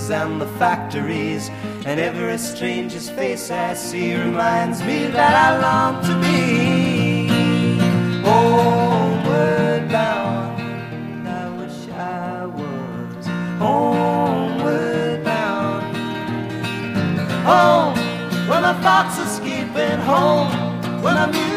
cities and the factories, and every stranger's face I see reminds me that I long to be homeward bound. I wish I was homeward bound. Home, where my thoughts escaping home, where my music